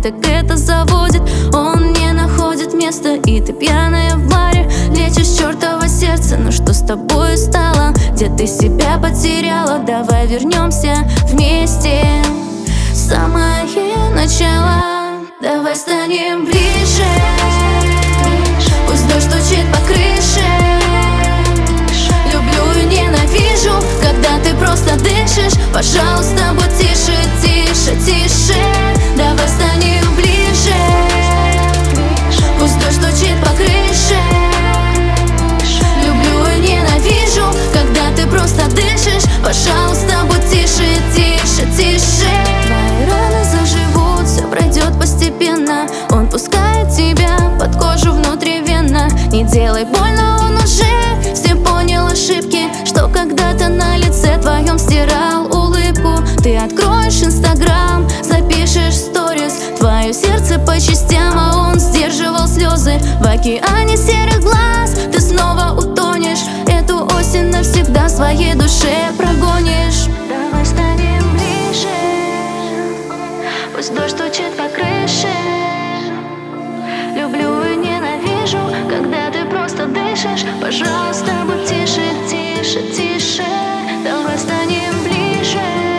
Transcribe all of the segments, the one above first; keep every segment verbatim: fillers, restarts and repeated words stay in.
так это заводит. Он не находит места, и ты пьяная в баре. Лечишь чертово сердце, но что с тобой стало? Где ты себя потеряла? Давай вернемся вместе. Самое начало. Давай станем ближе. Пусть дождь стучит по крыше. Люблю и ненавижу, когда ты просто дышишь. Пожалуйста, будь тише, тише, тише. Давай станем ближе. Пусть дождь стучит по крыше. Люблю и ненавижу, когда ты просто дышишь. Пожалуйста, будь тише, тише, тише. Твои раны заживут, все пройдет постепенно. Он пускает тебя под кожу внутривенно. Не делай больно, он уже все понял ошибки, что когда-то на лице твоем стирал улыбку. Ты откроешь инстаграм, запишешь сторис, твое сердце по частям, а он сдерживал слезы. В океане серых глаз ты снова утонешь. Эту осень навсегда своей душе прогонишь. Давай станем ближе. Пусть дождь стучит по крыше. Люблю и ненавижу, когда ты просто дышишь. Пожалуйста, будь тише, тише, тише. Давай станем ближе.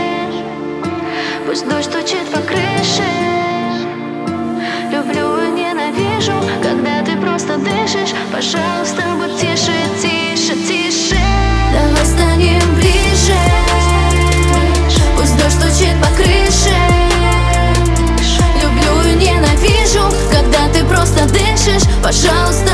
Пусть дождь стучит по крыше. Люблю и ненавижу, когда ты просто дышишь. Пожалуйста, будь тише, тише, тише. Давай станем ближе. Пусть дождь стучит по крыше. Люблю и ненавижу, когда ты просто дышишь. Пожалуйста,